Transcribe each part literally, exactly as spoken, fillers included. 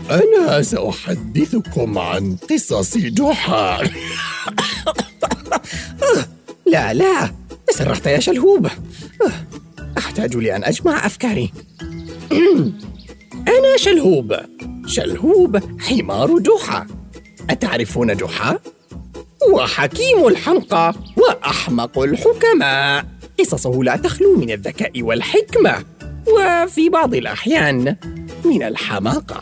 أنا سأحدثكم عن قصص جحا. لا لا، تسرحت يا شلهوب. أحتاج لأن أجمع أفكاري. أنا شلهوب، شلهوب حمار جحا. أتعرفون جحا؟ هو حكيم الحمقى وأحمق الحكماء. قصصه لا تخلو من الذكاء والحكمة، وفي بعض الأحيان من الحماقة.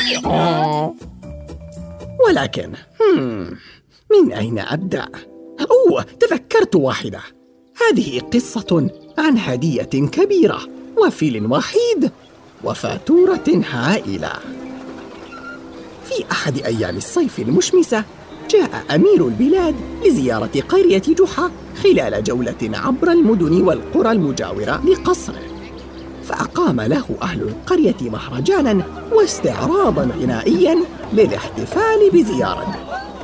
ولكن من أين أبدأ؟ أوه، تذكرت واحدة. هذه قصة عن هدية كبيرة وفيل وحيد وفاتورة هائلة. في أحد أيام الصيف المشمسة جاء أمير البلاد لزيارة قرية جحا خلال جولة عبر المدن والقرى المجاورة لقصره، فأقام له أهل القرية مهرجاناً واستعراضاً غنائياً للاحتفال بزيارته.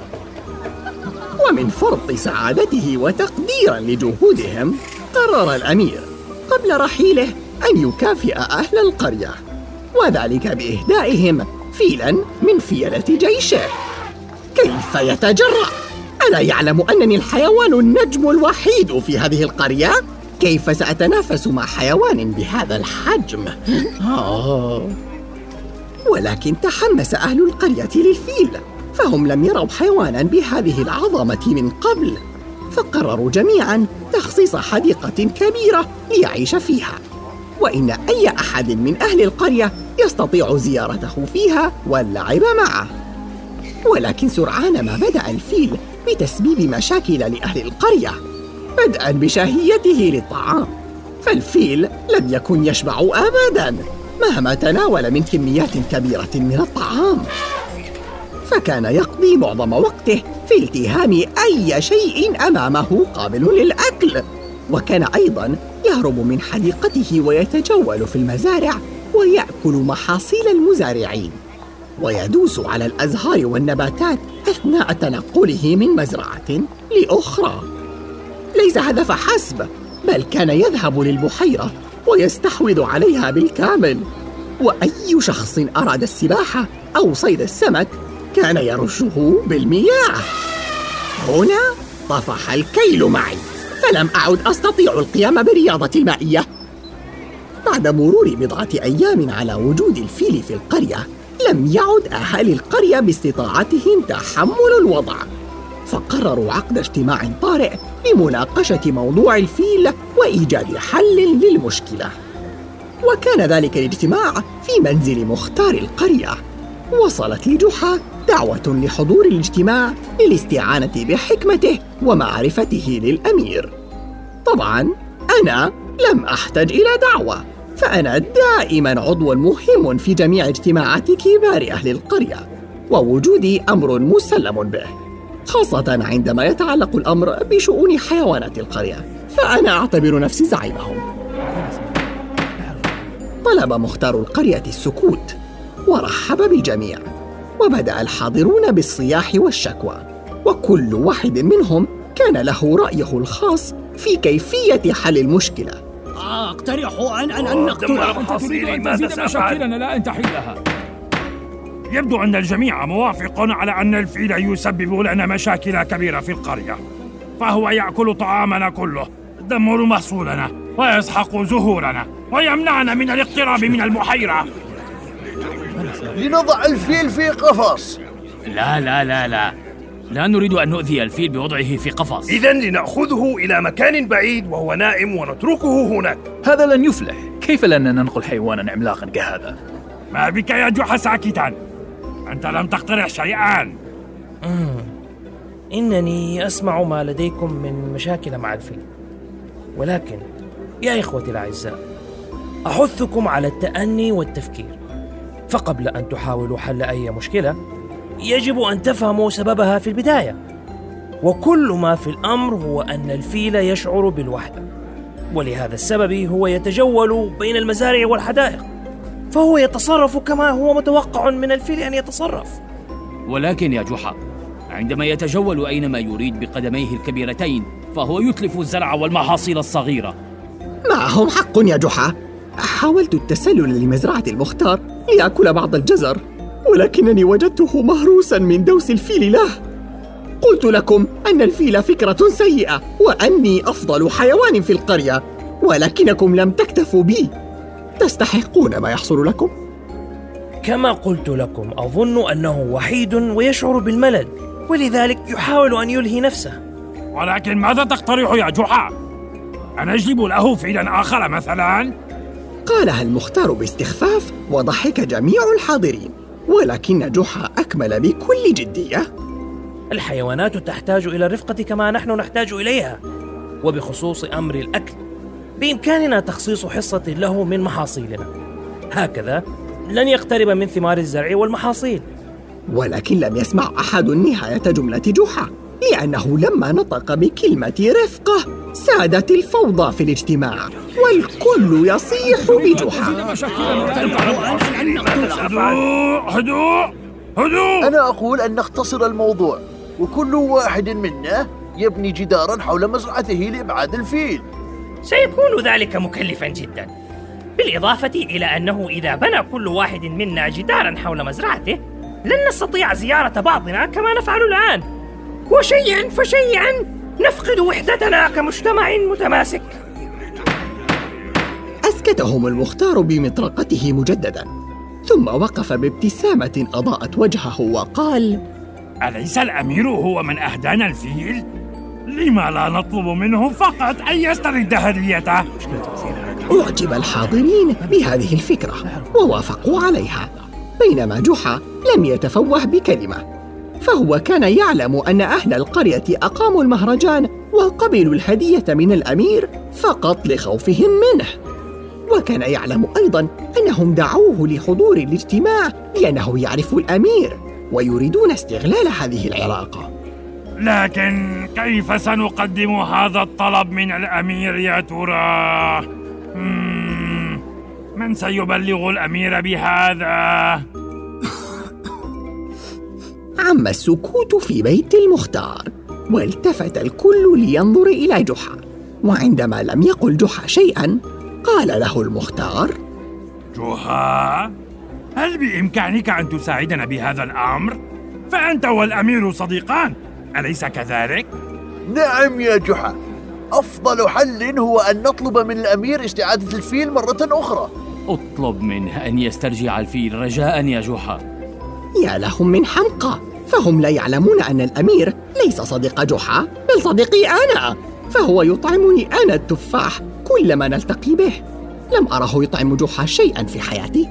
ومن فرط سعادته وتقديراً لجهودهم قرر الأمير قبل رحيله أن يكافئ أهل القرية، وذلك بإهدائهم فيلاً من فيلة جيشه. كيف يتجرأ؟ ألا يعلم أنني الحيوان النجم الوحيد في هذه القرية؟ كيف سأتنافس مع حيوان بهذا الحجم؟ آه. ولكن تحمس أهل القرية للفيل، فهم لم يروا حيوانا بهذه العظمة من قبل، فقرروا جميعا تخصيص حديقة كبيرة ليعيش فيها، وإن أي أحد من أهل القرية يستطيع زيارته فيها واللعب معه. ولكن سرعان ما بدأ الفيل بتسبيب مشاكل لأهل القرية، بدءاً بشهيته للطعام، فالفيل لم يكن يشبع أبداً مهما تناول من كميات كبيرة من الطعام، فكان يقضي معظم وقته في التهام أي شيء أمامه قابل للأكل، وكان أيضاً يهرب من حديقته ويتجول في المزارع ويأكل محاصيل المزارعين، ويدوس على الأزهار والنباتات أثناء تنقله من مزرعة لأخرى. ليس هذا فحسب، بل كان يذهب للبحيرة ويستحوذ عليها بالكامل، وأي شخص أراد السباحة أو صيد السمك كان يرشه بالمياه. هنا طفح الكيل معي، فلم أعد أستطيع القيام بالرياضة المائية. بعد مرور بضعة أيام على وجود الفيل في القرية، لم يعد أهالي القرية باستطاعتهم تحمل الوضع، فقرروا عقد اجتماع طارئ لمناقشة موضوع الفيل وإيجاد حل للمشكلة. وكان ذلك الاجتماع في منزل مختار القرية. وصلت لجحا دعوة لحضور الاجتماع للاستعانة بحكمته ومعرفته للأمير. طبعاً أنا لم أحتج إلى دعوة، فأنا دائماً عضو مهم في جميع اجتماعات كبار أهل القرية، ووجودي أمر مسلم به، خاصة عندما يتعلق الأمر بشؤون حيوانات القرية، فأنا أعتبر نفسي زعيمهم. طلب مختار القرية السكوت ورحب بالجميع، وبدأ الحاضرون بالصياح والشكوى، وكل واحد منهم كان له رأيه الخاص في كيفية حل المشكلة. أقترح أن أن أن نقتله. أنت تريد أن تزيد مشاكلنا لا أن تحلها. يبدو أن الجميع موافق على أن الفيل يسبب لنا مشاكل كبيرة في القرية، فهو يأكل طعامنا كله، يدمر محصولنا ويسحق زهورنا ويمنعنا من الاقتراب من البحيرة. لنضع الفيل في قفص. لا لا لا لا لا نريد أن نؤذي الفيل بوضعه في قفص. إذن لنأخذه إلى مكان بعيد وهو نائم ونتركه هناك. هذا لن يفلح. كيف لن ننقل حيوانا عملاقا كهذا؟ ما بك يا جحا ساكتا؟ أنت لم تقترح شيئا. إنني أسمع ما لديكم من مشاكل مع الفيل، ولكن يا إخوتي الأعزاء، أحثكم على التأني والتفكير، فقبل أن تحاولوا حل أي مشكلة يجب أن تفهموا سببها في البداية. وكل ما في الأمر هو أن الفيل يشعر بالوحدة، ولهذا السبب هو يتجول بين المزارع والحدائق، فهو يتصرف كما هو متوقع من الفيل أن يتصرف. ولكن يا جحا، عندما يتجول أينما يريد بقدميه الكبيرتين فهو يتلف الزرع والمحاصيل الصغيرة. معهم حق يا جحا. حاولت التسلل لمزرعة المختار ليأكل بعض الجزر، ولكنني وجدته مهروساً من دوس الفيل له. قلت لكم أن الفيل فكرة سيئة وأني أفضل حيوان في القرية، ولكنكم لم تكتفوا بي. تستحقون ما يحصل لكم. كما قلت لكم، أظن أنه وحيد ويشعر بالملل، ولذلك يحاول أن يلهي نفسه. ولكن ماذا تقترح يا جحا؟ أنجلب له فيلا آخر مثلاً؟ قالها المختار باستخفاف وضحك جميع الحاضرين، ولكن جحا أكمل بكل جدية: الحيوانات تحتاج إلى الرفقة كما نحن نحتاج إليها، وبخصوص أمر الأكل بإمكاننا تخصيص حصة له من محاصيلنا، هكذا لن يقترب من ثمار الزرع والمحاصيل. ولكن لم يسمع أحد نهاية جملة جحا، لأنه لما نطق بكلمة رفقة سادت الفوضى في الاجتماع، والكل يصيح بجحا. هدوء هدوء هدوء. أنا أقول أن نختصر الموضوع، وكل واحد منا يبني جداراً حول مزرعته لإبعاد الفيل. سيكون ذلك مكلفاً جداً، بالإضافة إلى أنه إذا بنى كل واحد منا جداراً حول مزرعته لن نستطيع زيارة بعضنا كما نفعل الآن، وشيئاً فشيئاً نفقد وحدتنا كمجتمع متماسك. أسكتهم المختار بمطرقته مجدداً، ثم وقف بابتسامة أضاءت وجهه وقال: أليس الأمير هو من أهدانا الفيل؟ لما لا نطلب منه فقط أن يسترد هديته؟ أعجب الحاضرين بهذه الفكرة ووافقوا عليها، بينما جحا لم يتفوه بكلمة، فهو كان يعلم أن أهل القرية أقاموا المهرجان وقبلوا الهدية من الأمير فقط لخوفهم منه، وكان يعلم أيضاً أنهم دعوه لحضور الاجتماع لأنه يعرف الأمير ويريدون استغلال هذه العلاقة. لكن كيف سنقدم هذا الطلب من الأمير يا ترى؟ من سيبلغ الأمير بهذا؟ عم السكوت في بيت المختار، والتفت الكل لينظر إلى جحا، وعندما لم يقل جحا شيئاً قال له المختار: جحا، هل بإمكانك أن تساعدنا بهذا الأمر؟ فأنت والأمير صديقان، أليس كذلك؟ نعم يا جحا، أفضل حل هو أن نطلب من الأمير استعادة الفيل مرة أخرى. اطلب منه أن يسترجع الفيل رجاء يا جحا. يا لهم من حمقى، فهم لا يعلمون أن الأمير ليس صديق جحا بل صديقي أنا، فهو يطعمني أنا التفاح كلما نلتقي به. لم أره يطعم جحا شيئا في حياتي.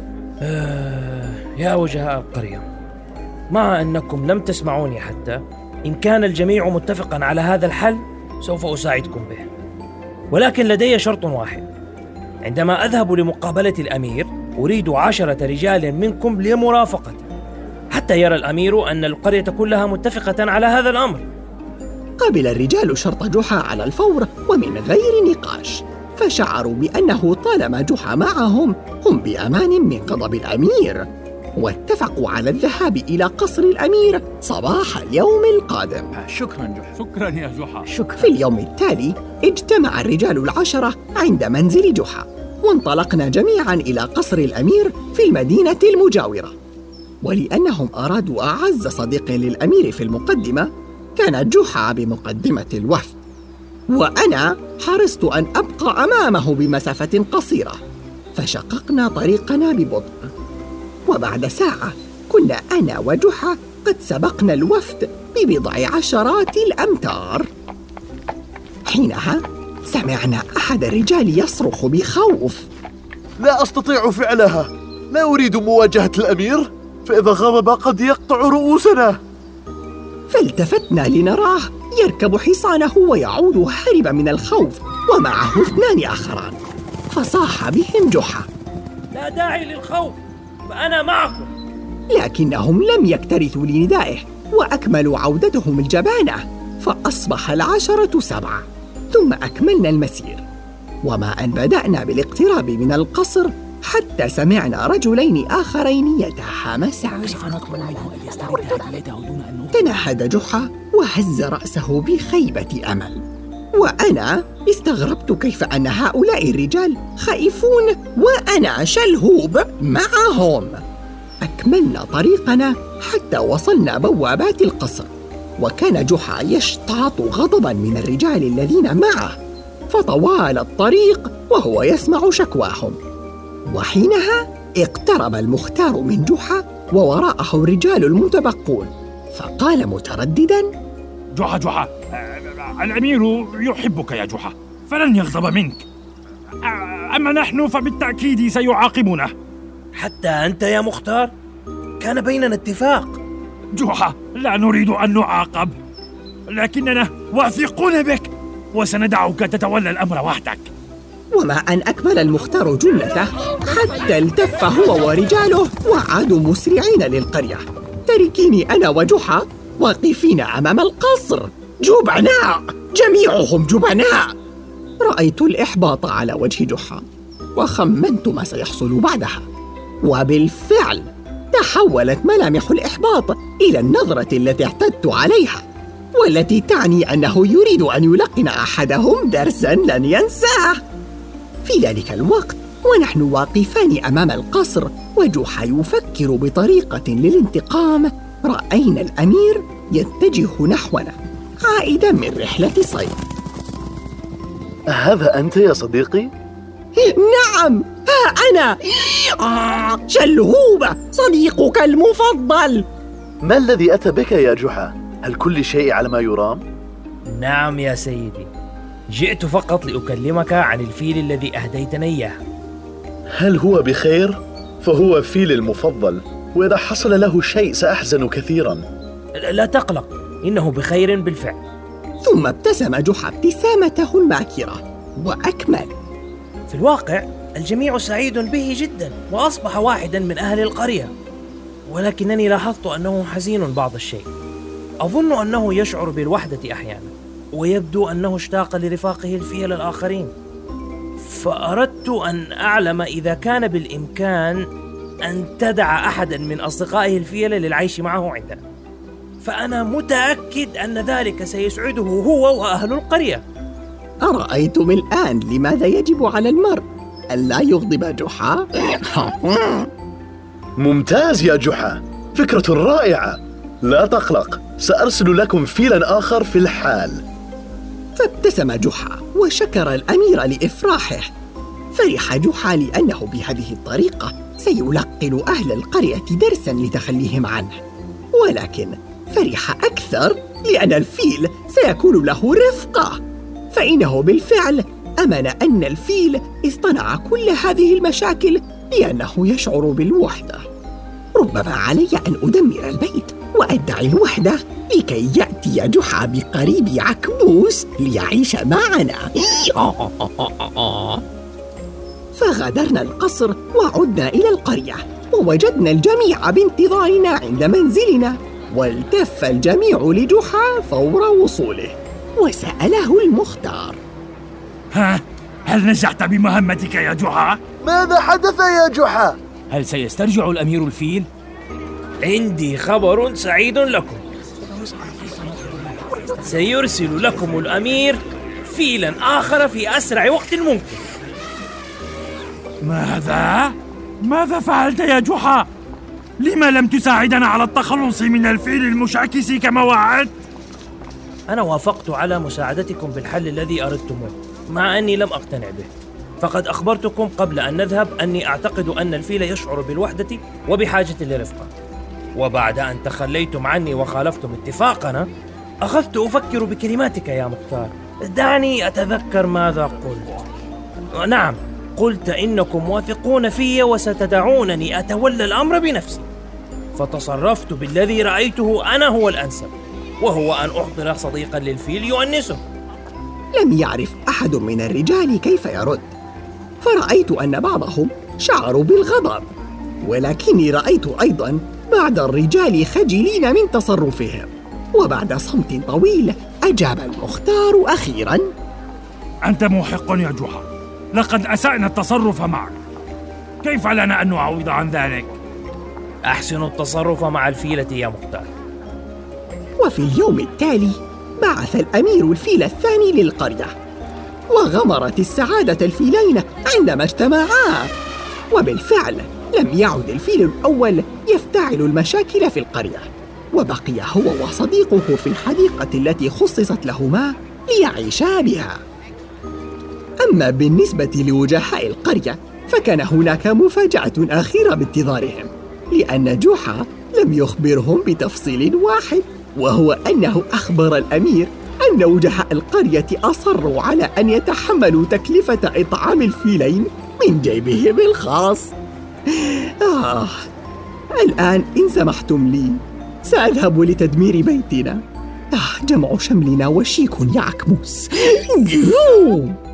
آه يا وجهاء القرية، مع أنكم لم تسمعوني حتى، إن كان الجميع متفقا على هذا الحل سوف أساعدكم به، ولكن لدي شرط واحد: عندما أذهب لمقابلة الأمير أريد عشرة رجال منكم لمرافقته، حتى يرى الأمير أن القرية كلها متفقة على هذا الأمر. قبل الرجال شرط جحا على الفور ومن غير نقاش، فشعروا بأنه طالما جحا معهم هم بأمان من غضب الأمير، واتفقوا على الذهاب إلى قصر الأمير صباح اليوم القادم. شكرا جحا. شكرا يا جحا. شكرا. في اليوم التالي اجتمع الرجال العشرة عند منزل جحا، وانطلقنا جميعا إلى قصر الأمير في المدينة المجاورة. ولأنهم أرادوا أعز صديق للأمير في المقدمة، كانت جحا بمقدمة الوفد، وأنا حرصت أن أبقى أمامه بمسافة قصيرة، فشققنا طريقنا ببطء. وبعد ساعة كنا أنا وجحا قد سبقنا الوفد ببضع عشرات الأمتار. حينها سمعنا أحد الرجال يصرخ بخوف: لا أستطيع فعلها، لا أريد مواجهة الأمير، فإذا غضب قد يقطع رؤوسنا. فالتفتنا لنراه يركب حصانه ويعود هاربا من الخوف، ومعه اثنان آخران، فصاح بهم جحا: لا داعي للخوف، فأنا معكم. لكنهم لم يكترثوا لندائه، وأكملوا عودتهم الجبانة، فأصبح العشرة سبعة، ثم أكملنا المسير. وما أن بدأنا بالاقتراب من القصر حتى سمعنا رجلين آخرين يتحامسان. تنهد جحا وهز رأسه بخيبة أمل، وأنا استغربت كيف أن هؤلاء الرجال خائفون وأنا شلهوب معهم. أكملنا طريقنا حتى وصلنا بوابات القصر، وكان جحا يشتاط غضباً من الرجال الذين معه، فطوال الطريق وهو يسمع شكواهم. وحينها اقترب المختار من جحا ووراءه الرجال المتبقون، فقال متردداً: جحا جحا، الأمير يحبك يا جحا، فلن يغضب منك، أما نحن فبالتأكيد سيعاقبنا. حتى أنت يا مختار؟ كان بيننا اتفاق. جحا، لا نريد أن نعاقب، لكننا واثقون بك وسندعك تتولى الأمر وحدك. وما أن أكمل المختار جملته حتى التف هو ورجاله وعادوا مسرعين للقرية، تركيني أنا وجحا واقفين أمام القصر جبناء، جميعهم جبناء. رأيت الإحباط على وجه جحا وخمنت ما سيحصل بعدها، وبالفعل تحولت ملامح الإحباط إلى النظرة التي اعتدت عليها، والتي تعني أنه يريد أن يلقن أحدهم درساً لن ينساه. في ذلك الوقت ونحن واقفان أمام القصر وجحا يفكر بطريقة للانتقام، رأينا الأمير يتجه نحونا عائداً من رحلة صيد. هذا أنت يا صديقي؟ نعم، ها أنا شلهوب صديقك المفضل. ما الذي أتى بك يا جحا؟ هل كل شيء على ما يرام؟ نعم يا سيدي، جئت فقط لأكلمك عن الفيل الذي أهديتني إياه. هل هو بخير؟ فهو فيلي المفضل، وإذا حصل له شيء سأحزن كثيراً. لا تقلق، إنه بخير بالفعل. ثم ابتسم جحا ابتسامته الماكرة وأكمل: في الواقع الجميع سعيد به جدا، وأصبح واحدا من أهل القرية، ولكنني لاحظت أنه حزين بعض الشيء. أظن أنه يشعر بالوحدة أحيانا، ويبدو أنه اشتاق لرفاقه الفيل الآخرين، فأردت أن أعلم إذا كان بالإمكان أن تدع أحدا من أصدقائه الفيل للعيش معه عندنا، فأنا متأكد أن ذلك سيسعده هو وأهل القرية. أرأيتم الآن لماذا يجب على المرء ألا يغضب جحا؟ ممتاز يا جحا، فكرة رائعة. لا تقلق، سأرسل لكم فيلا آخر في الحال. فابتسم جحا وشكر الأمير لإفراحه. فرح جحا لأنه بهذه الطريقة سيلقن أهل القرية درساً لتخليهم عنه، ولكن فرح أكثر لأن الفيل سيكون له رفقة، فإنه بالفعل أمن أن الفيل اصطنع كل هذه المشاكل لأنه يشعر بالوحدة. ربما علي أن أدمر البيت وأدعي الوحدة لكي يأتي جحا بقريب عكبوس ليعيش معنا. فغادرنا القصر وعدنا إلى القرية، ووجدنا الجميع بانتظارنا عند منزلنا، والتف الجميع لجحا فور وصوله وسأله المختار: ها، هل نجحت بمهمتك يا جحا؟ ماذا حدث يا جحا؟ هل سيسترجع الأمير الفيل؟ عندي خبر سعيد لكم، سيرسل لكم الأمير فيلا آخر في أسرع وقت ممكن. ماذا؟ ماذا فعلت يا جحا؟ لما لم تساعدنا على التخلص من الفيل المشاكس كما وعدت؟ أنا وافقت على مساعدتكم بالحل الذي أردتموه، مع أني لم أقتنع به. فقد أخبرتكم قبل أن نذهب أني أعتقد أن الفيل يشعر بالوحدة وبحاجة لرفقة، وبعد أن تخليتم عني وخالفتم اتفاقنا أخذت أفكر بكلماتك يا مختار. دعني أتذكر ماذا قلت. نعم، قلت إنكم واثقون في وستدعونني أتولى الأمر بنفسي، فتصرفت بالذي رأيته أنا هو الأنسب، وهو أن أحضر صديقا للفيل يؤنسه. لم يعرف أحد من الرجال كيف يرد، فرأيت أن بعضهم شعروا بالغضب، ولكني رأيت أيضاً بعض الرجال خجلين من تصرفهم. وبعد صمت طويل أجاب المختار أخيراً: أنت محق يا جحا، لقد أسأنا التصرف معك، كيف لنا أن نعوض عن ذلك؟ أحسن التصرف مع الفيلة يا مختار. وفي اليوم التالي بعث الأمير الفيل الثاني للقرية، وغمرت السعادة الفيلين عندما اجتمعا، وبالفعل لم يعد الفيل الأول يفتعل المشاكل في القرية، وبقي هو وصديقه في الحديقة التي خصصت لهما ليعيشا بها. أما بالنسبة لوجهاء القرية فكان هناك مفاجأة أخيرة بانتظارهم، لأن جحا لم يخبرهم بتفصيل واحد، وهو أنه أخبر الأمير أن وجهاء القرية أصروا على أن يتحملوا تكلفة إطعام الفيلين من جيبهم الخاص. آه، الآن إن سمحتم لي سأذهب لتدمير بيتنا. آه، جمع شملنا وشيك يعكموس.